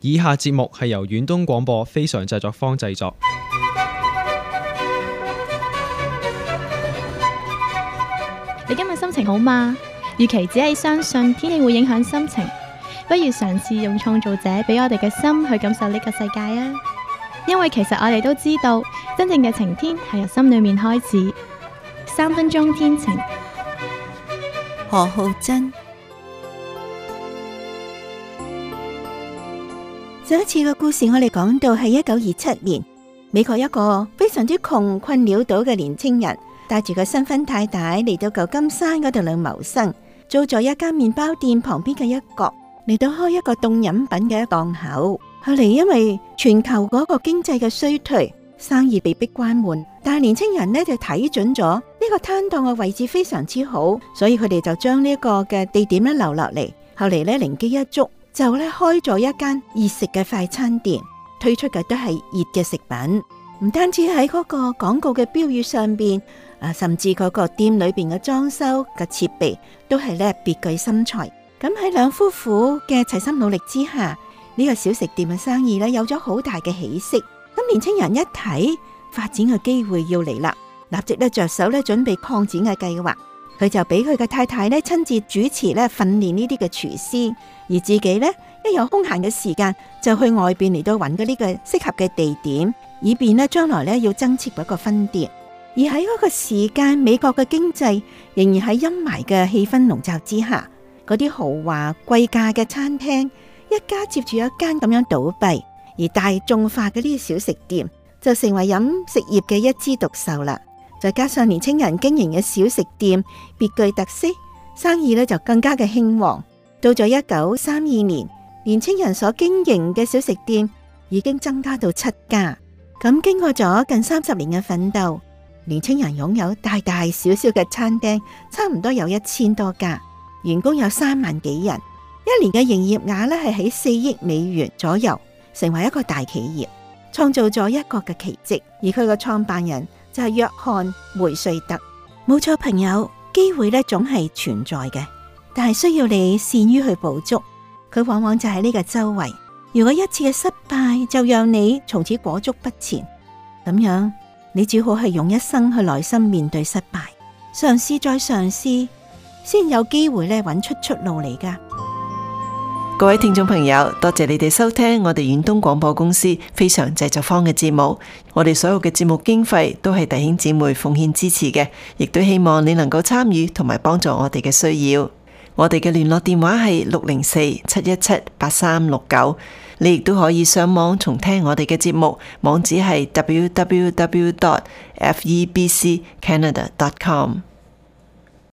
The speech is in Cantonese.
以下節目係由遠東廣播非常製作坊製作。 你今日心情好嗎？與其只係相信天氣會影響心情，不如嘗試用創造者俾我哋嘅心去感受呢個世界啊！因為其實我哋都知道，真正嘅晴天係由心裏面開始。3分鐘天晴， 何浩珍。上一次個故事我哋講到係1927年，美國一個非常之窮困潦倒嘅年青人，帶住個新婚太太嚟到舊金山嗰度嚟謀生，租咗一間麵包店旁邊嘅一角嚟到開一個凍飲品嘅檔口。後嚟因為全球嗰個經濟嘅衰退，生意被迫關門，但係年青人呢就睇準咗呢個攤檔嘅位置非常之好，所以佢哋就將呢個嘅地點咧留落嚟。後嚟呢靈機一觸，就咧開咗一間熱食嘅快餐店，推出嘅都係熱嘅食品，唔單止喺嗰個廣告嘅標語上邊，甚至嗰個店裏邊嘅裝修嘅設備都係咧別具心裁。咁喺兩夫婦嘅齊心努力之下，呢個小食店嘅生意咧有咗好大嘅起色。咁年青人一睇發展嘅機會要嚟啦，立即咧着手咧準備擴展嘅計劃。佢就俾佢嘅太太咧親自主持咧訓練呢啲嘅廚師，而自己咧一有空閒嘅時間就去外邊嚟到揾嗰啲嘅適合嘅地點，以便咧將來咧要增設一個分店。而喺嗰個時間，美國嘅經濟仍然喺陰霾嘅氣氛籠罩之下，嗰啲豪華貴價嘅餐廳一家接住一間咁樣倒閉，而大眾化嘅呢啲小食店就成為飲食業嘅一枝獨秀啦。再加上年青人經營嘅小食店別具特色，生意咧就更加嘅興旺。到咗1932年，年青人所經營嘅小食店已經增加到7家。咁經過咗近30年嘅奮鬥，年青人擁有大大小小嘅餐廳，差唔多有1000多家，員工有3萬幾人，一年嘅營業額咧係喺4億美元左右，成為一個大企業，創造咗一個嘅奇蹟。而佢嘅創辦人就係約翰梅瑞特。冇錯，朋友，機會咧總係存在嘅，但係需要你善於去捕捉。佢往往就喺呢個周圍。如果一次嘅失敗就讓你從此裹足不前，咁樣你只好係用一生去耐心面對失敗，嘗試再嘗試，先有機會咧揾出出路嚟噶。 各位聽眾朋友，多謝你哋收聽我哋遠東廣播公司非常製作坊嘅節目。我哋所有嘅節目經費都係弟兄姊妹奉獻支持嘅，亦都希望你能夠參與同埋幫助我哋嘅需要。我哋嘅聯絡電話係604-717-8369，你亦都可以上網重聽我哋嘅節目，網址係www.febccanada.com。